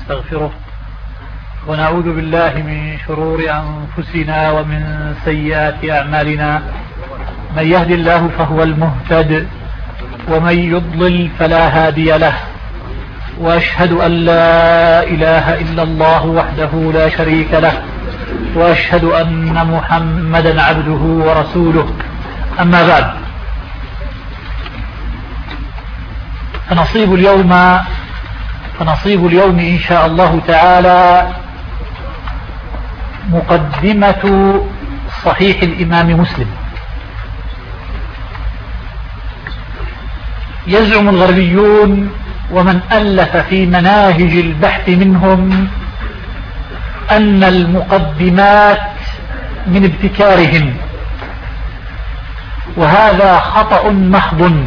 ونستغفره ونعوذ بالله من شرور أنفسنا ومن سيئات أعمالنا. من يهد الله فهو المهتد ومن يضلل فلا هادي له، وأشهد أن لا إله إلا الله وحده لا شريك له، وأشهد أن محمدا عبده ورسوله. أما بعد، فنصيب اليوم إن شاء الله تعالى مقدمة صحيح الإمام مسلم. يزعم الغربيون ومن ألف في مناهج البحث منهم أن المقدمات من ابتكارهم، وهذا خطأ محض.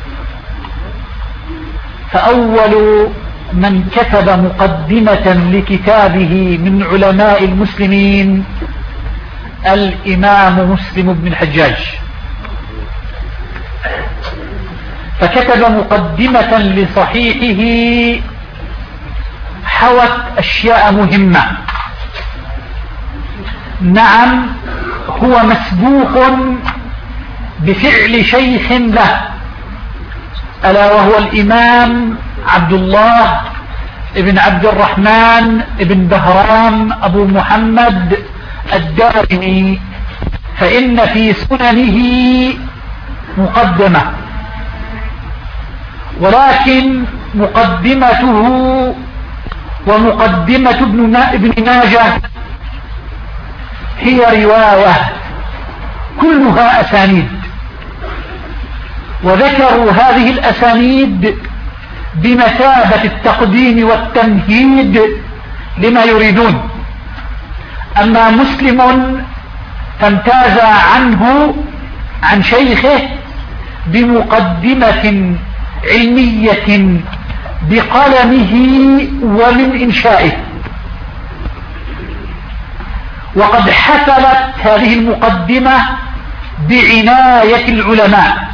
فأول من كتب مقدمة لكتابه من علماء المسلمين الإمام مسلم بن الحجاج، فكتب مقدمة لصحيحه حوت أشياء مهمة. نعم، هو مسبوق بفعل شيخ له، ألا وهو الإمام عبد الله ابن عبد الرحمن ابن بهرام أبو محمد الدارمي، فإن في سننه مقدمة، ولكن مقدمته ومقدمة ابن ماجه هي رواية كلها أسانيد، وذكروا هذه الأسانيد بمثابة التقديم والتمهيد لما يريدون. أما مسلم فامتاز عنه عن شيخه بمقدمة علمية بقلمه ومن إنشائه، وقد حفلت هذه المقدمة بعناية العلماء.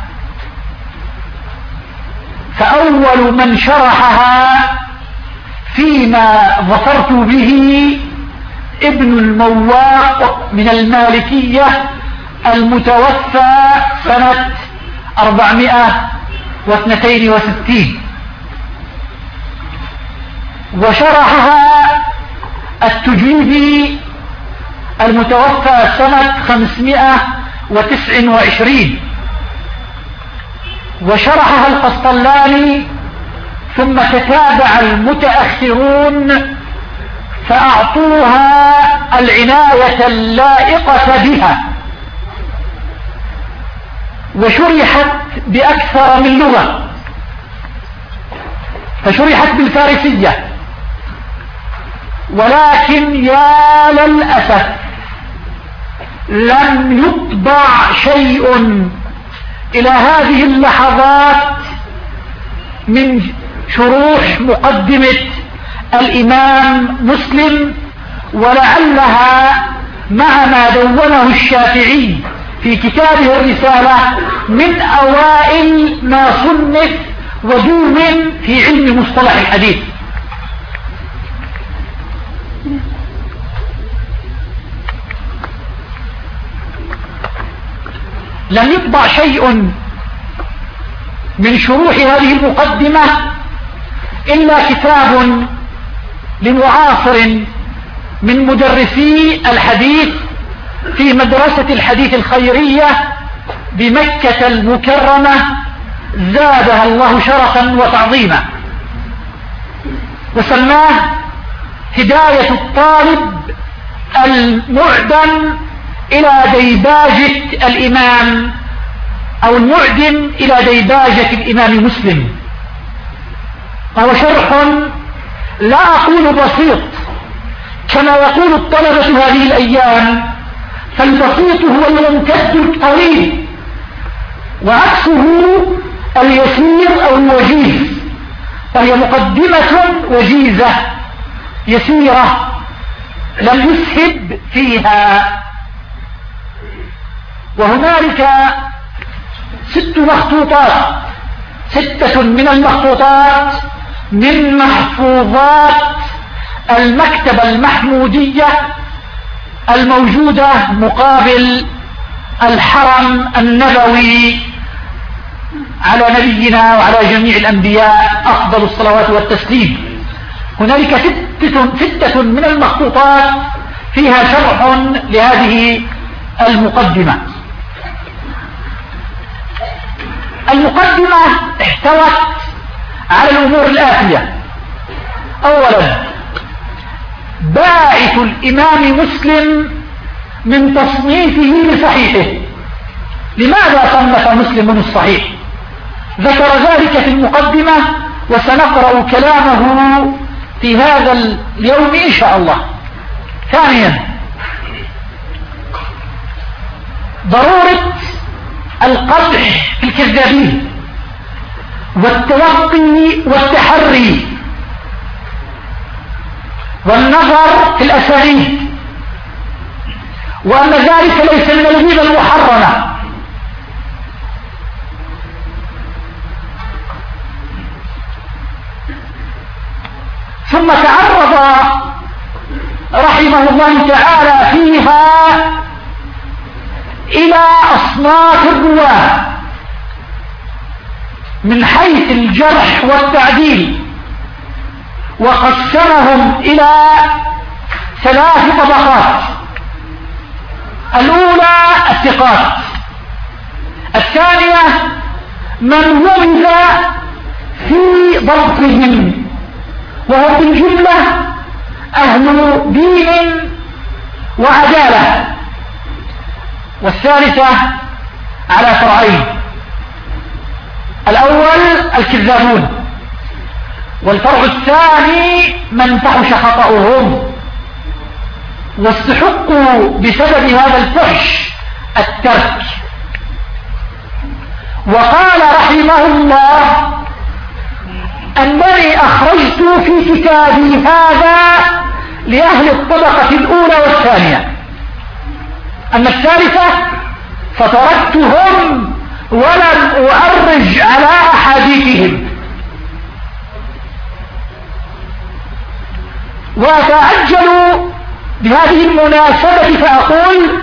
فأول من شرحها فيما ظفرت به ابن المواق من المالكية المتوفى سنة 462، وشرحها التجيبي المتوفى سنة 529، وشرحها القسطلاني، ثم تتابع المتأخرون فأعطوها العناية اللائقة بها، وشرحت بأكثر من لغة، فشرحت بالفارسية، ولكن يا للأسف لم يطبع شيء إلى هذه اللحظات من شروح مقدمة الإمام مسلم، ولعلها مع ما دونه الشافعي في كتابه الرسالة من أوائل ما صنف ودون في علم مصطلح الحديث. لم يطبع شيء من شروح هذه المقدمة إلا كتاب لمعاصر من مدرسي الحديث في مدرسة الحديث الخيرية بمكة المكرمة، زادها الله شرفا وتعظيما، وسماه هداية الطالب المعدم إلى ديباجة الإمام، أو المعدم إلى ديباجة الإمام مسلم. وهو شرح لا أقول بسيط كما يقول الطلبة هذه الأيام، فالبسيط هو الممتد الطويل، وعكسه اليسير أو الوجيز، فهي مقدمة وجيزة يسيرة لم يسهب فيها. وهنالك 6 مخطوطات، 6 من المخطوطات من محفوظات المكتبة المحمودية الموجودة مقابل الحرم النبوي على نبينا وعلى جميع الأنبياء أفضل الصلوات والتسليم. هنالك ستة من المخطوطات فيها شرح لهذه المقدمة. المقدمة احتوت على الأمور الآتية: أولا، باعث الإمام مسلم من تصنيفه لصحيحه. لماذا صنف مسلم الصحيح؟ ذكر ذلك في المقدمة، وسنقرأ كلامه في هذا اليوم إن شاء الله. ثانيا، ضرورة القدح في الكذابين والتوقي والتحري والنظر في الأسانيد، وأن ذلك ليس من الغيبة المحرمة. ثم تعرض رحمه الله تعالى فيها إلى أصناف الرواة من حيث الجرح والتعديل، وقسمهم إلى 3 طبقات: الأولى الثقات، الثانية من ومز في ضبطهم وهم بالجملة أهل دين وعدالة، والثالثة على فرعين: الأول الكذابون، والفرع الثاني من فحش خطأهم واستحقوا بسبب هذا الفحش الترك. وقال رحمه الله: أنني أخرجت في كتابي هذا لأهل الطبقة الأولى والثانية، أما الثالثة فتركتهم ولم أعرج على أحاديثهم. وأتعجل بهذه المناسبة فأقول